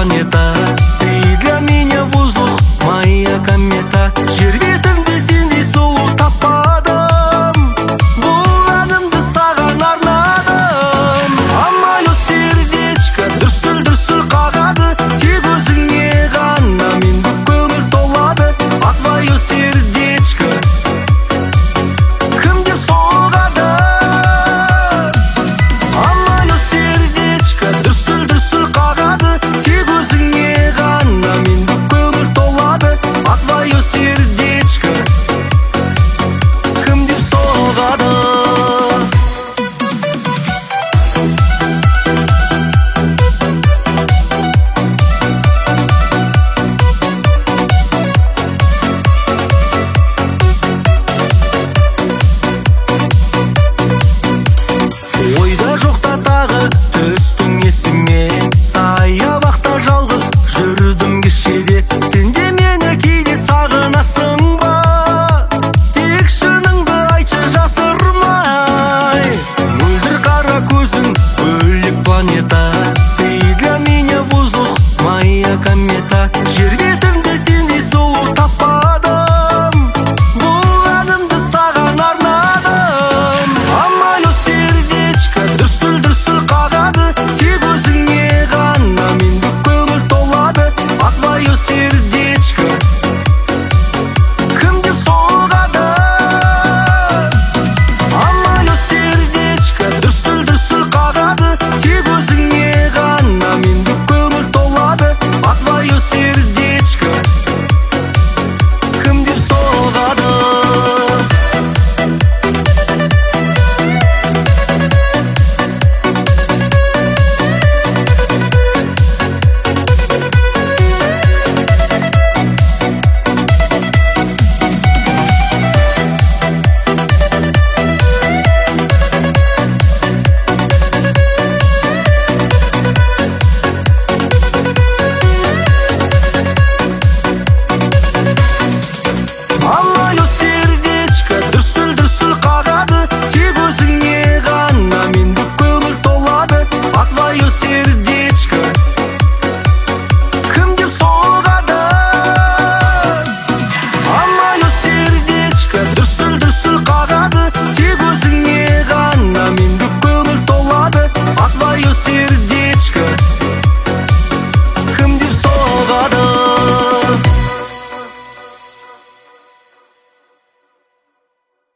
планета. Ты для меня воздух, моя комета. Жер бетінде сендей сұлу таппадым. Бұл әнімді саған арнадым. А мое сердечко дүрсіл-дүрсіл қағады. Тек өзіңе ғана менде көңіл толады. А твое сердечко кім деп соғады? А мое сердечко дүрсіл-дүрсіл қағады. Тек өзіңе ғана менде көңіл толады. А твое сердечко кім деп соғады? Ойда жоқта тағы түстің есіме. Саябақта жалғыз жүрдім кешеде. Сен де мені кейде сағынасың ба? Тек шыныңды айтшы жасырмай. Мөлдір қара көзің бөлек планета.